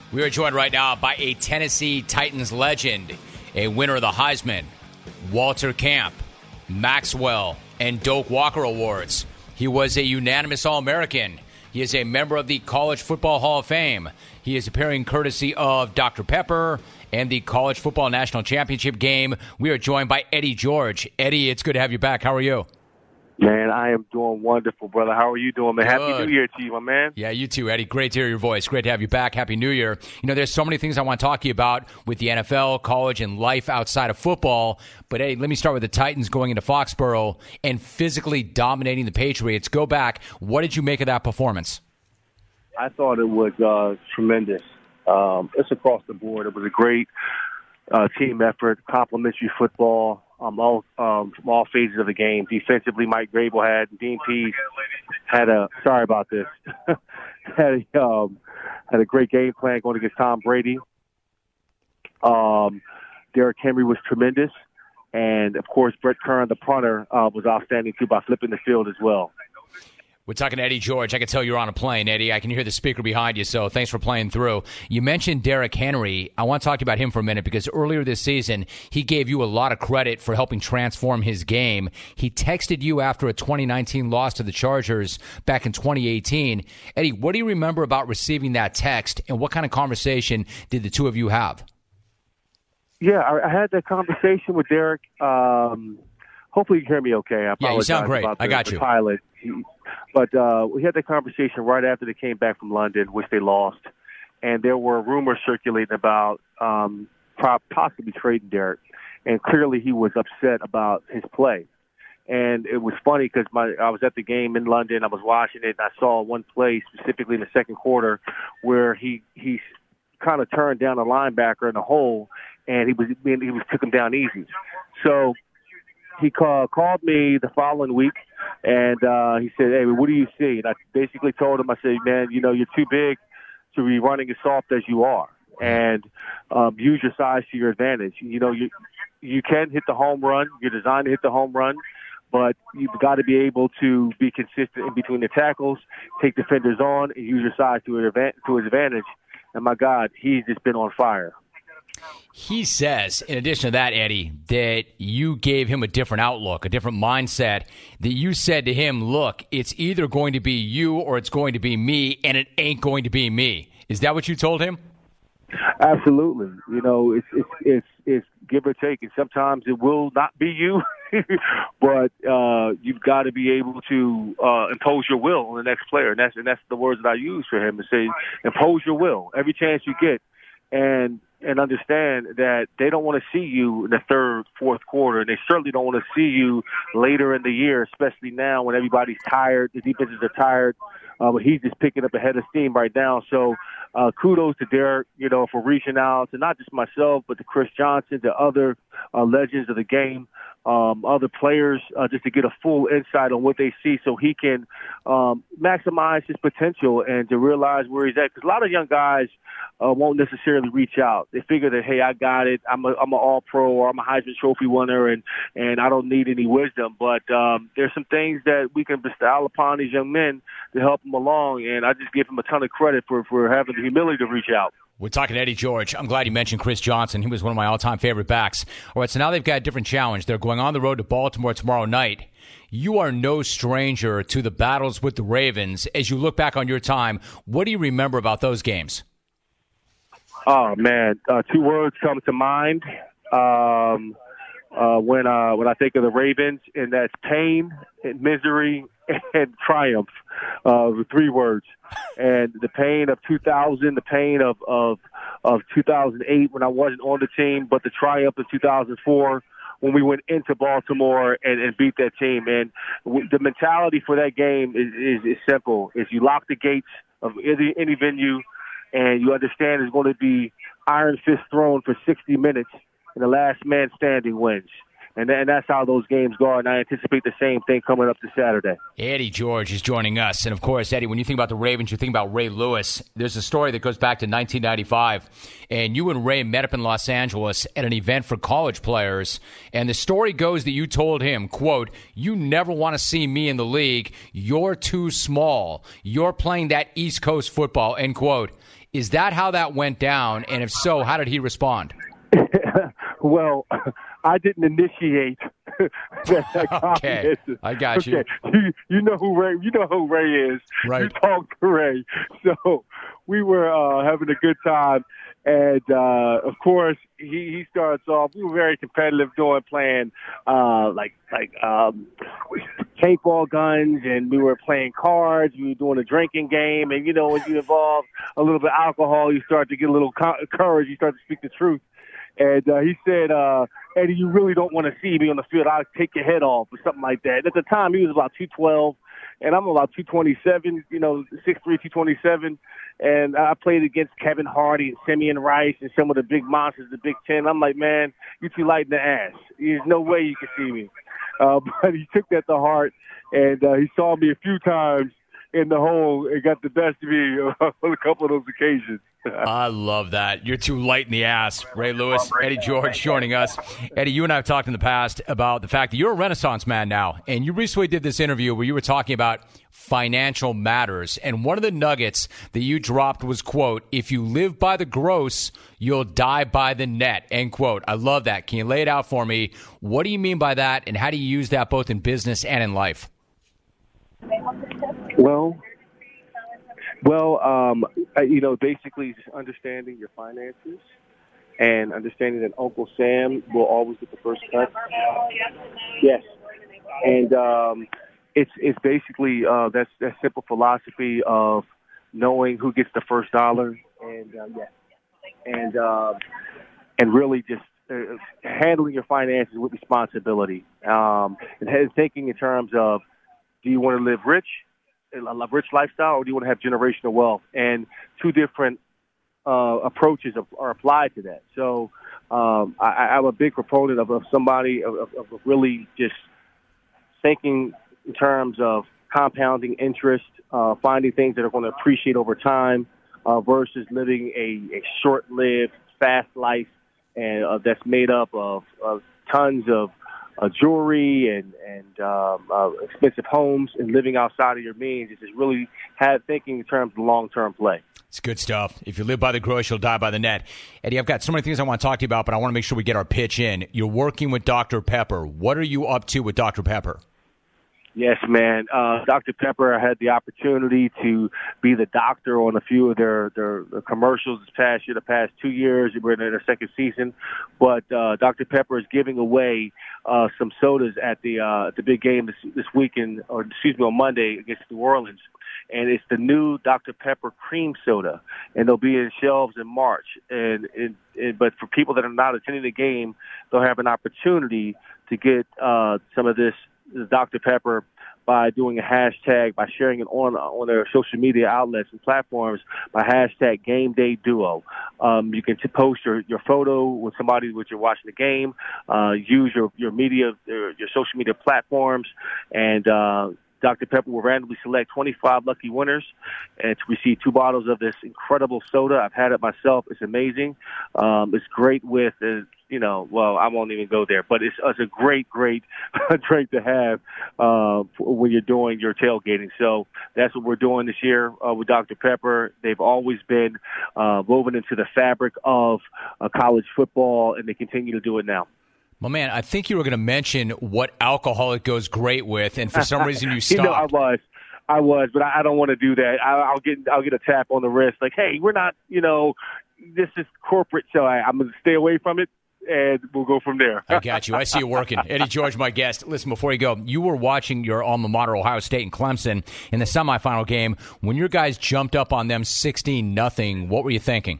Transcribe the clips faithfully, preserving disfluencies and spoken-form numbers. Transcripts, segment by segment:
We are joined right now by a Tennessee Titans legend, a winner of the Heisman, Walter Camp, Maxwell, and Doak Walker Awards. He was a unanimous All-American. He is a member of the College Football Hall of Fame. He is appearing courtesy of Doctor Pepper and the College Football National Championship game. We are joined by Eddie George. Eddie, it's good to have you back. How are you? Man, I am doing wonderful, brother. How are you doing, man? Good. Happy New Year to you, my man. Yeah, you too, Eddie. Great to hear your voice. Great to have you back. Happy New Year. You know, there's so many things I want to talk to you about with the N F L, college, and life outside of football. But, Eddie, let me start with the Titans going into Foxborough and physically dominating the Patriots. Go back. What did you make of that performance? I thought it was uh, tremendous. Um, it's across the board. It was a great uh, team effort, complimentary football. Um, all um, from all phases of the game. Defensively, Mike Grable had Dean Pease had a sorry about this had a um, had a great game plan going against Tom Brady. Um, Derrick Henry was tremendous, and of course, Brett Kern, the punter, uh, was outstanding too by flipping the field as well. We're talking to Eddie George. I can tell you're on a plane, Eddie. I can hear the speaker behind you, so thanks for playing through. You mentioned Derrick Henry. I want to talk to you about him for a minute because earlier this season, he gave you a lot of credit for helping transform his game. He texted you after a twenty nineteen loss to the Chargers back in twenty eighteen. Eddie, what do you remember about receiving that text, and what kind of conversation did the two of you have? Yeah, I, I had that conversation with Derrick. Um, hopefully you can hear me okay. I yeah, you sound great. About the, I got the you. Pilot. He, But uh, we had that conversation right after they came back from London, which they lost. And there were rumors circulating about um, possibly trading Derrick. And clearly he was upset about his play. And it was funny because my I was at the game in London. I was watching it, and I saw one play specifically in the second quarter where he, he kind of turned down a linebacker in the hole, and he was he was took him down easy. So he called, called me the following week, and uh, he said, hey, what do you see? And I basically told him, I said, man, you know, you're too big to be running as soft as you are, and um, use your size to your advantage. You know, you you can hit the home run. You're designed to hit the home run, but you've got to be able to be consistent in between the tackles, take defenders on, and use your size to his advantage. To his advantage. And, my God, he's just been on fire. He says, in addition to that, Eddie, that you gave him a different outlook, a different mindset, that you said to him, look, it's either going to be you or it's going to be me, and it ain't going to be me. Is that what you told him? Absolutely. You know, it's it's it's, it's give or take, and sometimes it will not be you, but uh, you've got to be able to uh, impose your will on the next player, and that's and that's the words that I use for him to say, impose your will every chance you get, and and understand that they don't want to see you in the third, fourth quarter, and they certainly don't want to see you later in the year, especially now when everybody's tired, the defenses are tired. Uh, but he's just picking up a head of steam right now. So uh, kudos to Derrick, you know, for reaching out to not just myself, but to Chris Johnson, to other uh, legends of the game, um, other players, uh, just to get a full insight on what they see so he can um, maximize his potential and to realize where he's at. Because a lot of young guys uh, won't necessarily reach out. They figure that, hey, I got it. I'm a, I'm an all-pro or I'm a Heisman Trophy winner, and, and I don't need any wisdom. But um, there's some things that we can bestow upon these young men to help them along, and I just give him a ton of credit for, for having the humility to reach out. We're talking to Eddie George. I'm glad you mentioned Chris Johnson. He was one of my all-time favorite backs. All right, so now they've got a different challenge. They're going on the road to Baltimore tomorrow night. You are no stranger to the battles with the Ravens. As you look back on your time, what do you remember about those games? Oh, man, uh, two words come to mind um, uh, when uh, when I think of the Ravens, and that's pain and misery and triumph, uh, three words. And the pain of two thousand, the pain of, of, of two thousand eight when I wasn't on the team, but the triumph of two thousand four when we went into Baltimore and, and beat that team. And w- the mentality for that game is, is, is simple. Is you lock the gates of any, any venue, and you understand it's going to be iron fist thrown for sixty minutes, and the last man standing wins. And, and that's how those games go, and I anticipate the same thing coming up this Saturday. Eddie George is joining us. And, of course, Eddie, when you think about the Ravens, you think about Ray Lewis. There's a story that goes back to nineteen ninety-five, and you and Ray met up in Los Angeles at an event for college players. And the story goes that you told him, quote, you never want to see me in the league. You're too small. You're playing that East Coast football, end quote. Is that how that went down? And if so, how did he respond? Well, I didn't initiate that, that okay, I got you. Okay. you. You know who Ray. You know who Ray is. Right. You talked to Ray, so we were uh, having a good time, and uh, of course he, he starts off. We were very competitive doing playing uh, like like um, paintball guns, and we were playing cards. We were doing a drinking game, and you know when you involve a little bit of alcohol, you start to get a little co- courage. You start to speak the truth. And uh, he said, uh, Eddie, you really don't want to see me on the field. I'll take your head off or something like that. At the time, he was about two twelve, and I'm about two twenty-seven, you know, six three, two twenty-seven. And I played against Kevin Hardy and Simeon Rice and some of the big monsters of the Big Ten. I'm like, man, you too light in the ass. There's no way you can see me. Uh, but he took that to heart, and uh, he saw me a few times in the hole and got the best of me on a couple of those occasions. I love that. You're too light in the ass. Ray Lewis, Eddie George joining us. Eddie, you and I have talked in the past about the fact that you're a Renaissance man now, and you recently did this interview where you were talking about financial matters, and one of the nuggets that you dropped was, quote, if you live by the gross, you'll die by the net, end quote. I love that. Can you lay it out for me? What do you mean by that, and how do you use that both in business and in life? Well, well, um, you know, basically just understanding your finances and understanding that Uncle Sam will always get the first cut. Yes, and um, it's it's basically uh, that's that simple philosophy of knowing who gets the first dollar, and uh, yes, and uh, and really just uh, handling your finances with responsibility, um, and thinking in terms of, do you want to live rich? A rich lifestyle, or do you want to have generational wealth? And two different uh, approaches are applied to that. So um, I, I'm a big proponent of, of somebody of, of, of really just thinking in terms of compounding interest, uh, finding things that are going to appreciate over time uh, versus living a, a short-lived, fast life and uh, that's made up of, of tons of Uh, jewelry and and um, uh, expensive homes and living outside of your means. It's just really have thinking in terms of long-term play. It's good stuff. If you live by the gross, you'll die by the net. Eddie, I've got so many things I want to talk to you about, but I want to make sure we get our pitch in. You're working with Doctor Pepper. What are you up to with Doctor Pepper? Yes, man. Uh, Doctor Pepper, I had the opportunity to be the doctor on a few of their, their, their commercials this past year, the past two years. We're in their second season. But uh, Doctor Pepper is giving away uh, some sodas at the uh, at the big game this, this weekend, or excuse me, on Monday against New Orleans. And it's the new Doctor Pepper cream soda, and they'll be in shelves in March. And, and, and but for people that are not attending the game, they'll have an opportunity to get uh, some of this Doctor Pepper by doing a hashtag, by sharing it on on their social media outlets and platforms by hashtag Game Day Duo. Um, you can t- post your, your photo with somebody which you're watching the game. Uh, use your your media, your, your social media platforms, and uh, Doctor Pepper will randomly select twenty-five lucky winners and to receive two bottles of this incredible soda. I've had it myself. It's amazing. Um, it's great with, uh, you know, well, I won't even go there, but it's, it's a great, great drink to have uh, when you're doing your tailgating. So that's what we're doing this year uh, with Doctor Pepper. They've always been uh, woven into the fabric of uh, college football, and they continue to do it now. Well, man, I think you were going to mention what alcohol it goes great with, and for some reason you stopped. You know, I was. I was, but I don't want to do that. I, I'll get I'll get a tap on the wrist, like, hey, we're not, you know, this is corporate, so I, I'm going to stay away from it, and we'll go from there. I got you. I see you working. Eddie George, my guest. Listen, before you go, you were watching your alma mater, Ohio State and Clemson, in the semifinal game. When your guys jumped up on them sixteen nothing, what were you thinking?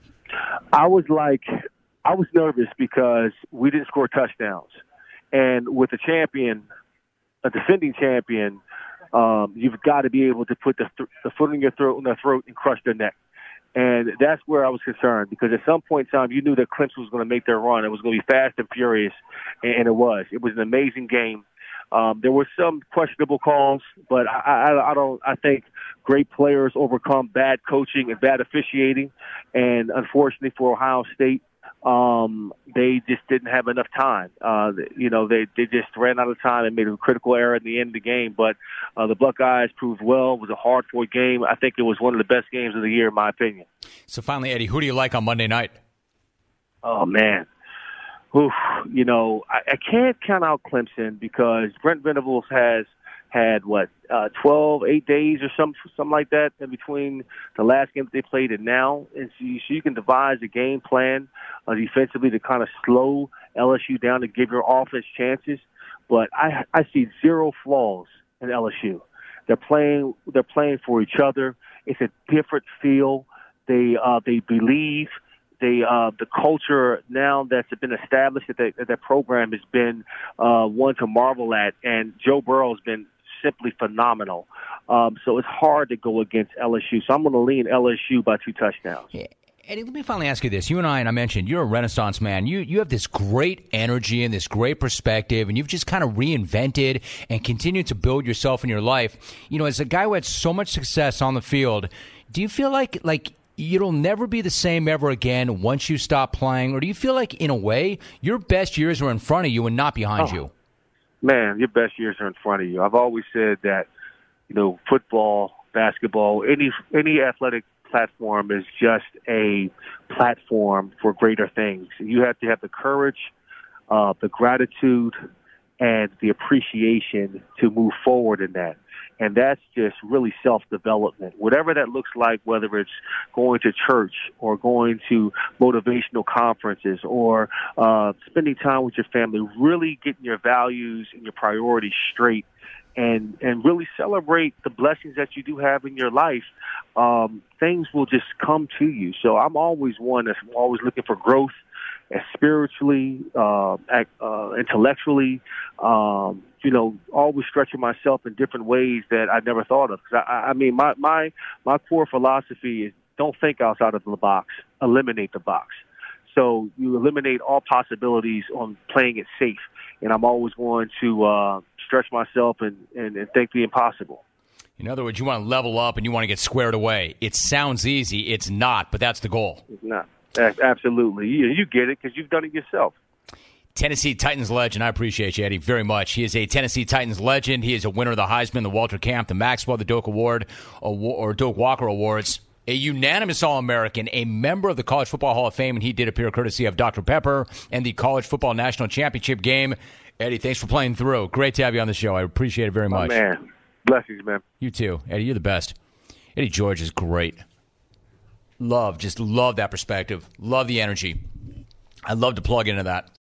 I was like, I was nervous because we didn't score touchdowns. And with a champion, a defending champion, um, you've got to be able to put the, th- the foot in your throat, in their throat and crush their neck. And that's where I was concerned, because at some point in time, you knew that Clemson was going to make their run. It was going to be fast and furious, and it was. It was an amazing game. Um, there were some questionable calls, but I, I, I don't. I think great players overcome bad coaching and bad officiating. And unfortunately for Ohio State, Um, they just didn't have enough time. Uh, you know, they, they just ran out of time and made a critical error at the end of the game. But uh, the Buckeyes proved well. It was a hard-fought game. I think it was one of the best games of the year, in my opinion. So finally, Eddie, who do you like on Monday night? Oh, man. Oof, you know, I, I can't count out Clemson because Brent Venables has had, what, uh, twelve, eight days or some, something like that in between the last game that they played and now. And so you, so you can devise a game plan uh, defensively to kind of slow L S U down to give your offense chances. But I, I see zero flaws in L S U. They're playing, they're playing for each other. It's a different feel. They, uh, they believe. They, uh, the culture now that's been established at that, at that program has been uh, one to marvel at, and Joe Burrow has been simply phenomenal. Um, so it's hard to go against L S U. So I'm going to lean L S U by two touchdowns. Yeah. Eddie, let me finally ask you this. You and I, and I mentioned, you're a Renaissance man. You you have this great energy and this great perspective, and you've just kind of reinvented and continued to build yourself in your life. You know, as a guy who had so much success on the field, do you feel like like it'll never be the same ever again once you stop playing? Or do you feel like, in a way, your best years are in front of you and not behind oh. you? Man, your best years are in front of you. I've always said that, you know, football, basketball, any any athletic platform is just a platform for greater things. You have to have the courage, uh, the gratitude, and the appreciation to move forward in that. And that's just really self-development. Whatever that looks like, whether it's going to church or going to motivational conferences or uh, spending time with your family, really getting your values and your priorities straight and, and really celebrate the blessings that you do have in your life, um, things will just come to you. So I'm always one that's always looking for growth, as spiritually, uh, uh, intellectually, um, you know, always stretching myself in different ways that I never thought of. Cause I, I mean, my, my, my core philosophy is don't think outside of the box, eliminate the box. So you eliminate all possibilities on playing it safe. And I'm always going to uh, stretch myself and, and, and think the impossible. In other words, you want to level up and you want to get squared away. It sounds easy. It's not, but that's the goal. It's not. Absolutely. You, you get it because you've done it yourself. Tennessee Titans legend. I appreciate you, Eddie, very much. He is a Tennessee Titans legend. He is a winner of the Heisman, the Walter Camp, the Maxwell, the Doak Award, or Doak Walker Awards, a unanimous All-American, a member of the College Football Hall of Fame, and he did appear courtesy of Doctor Pepper and the College Football National Championship game. Eddie, thanks for playing through. Great to have you on the show. I appreciate it very much. Oh, man. Blessings, man. You too. Eddie, you're the best. Eddie George is great. Love, just love that perspective. Love the energy. I'd love to plug into that.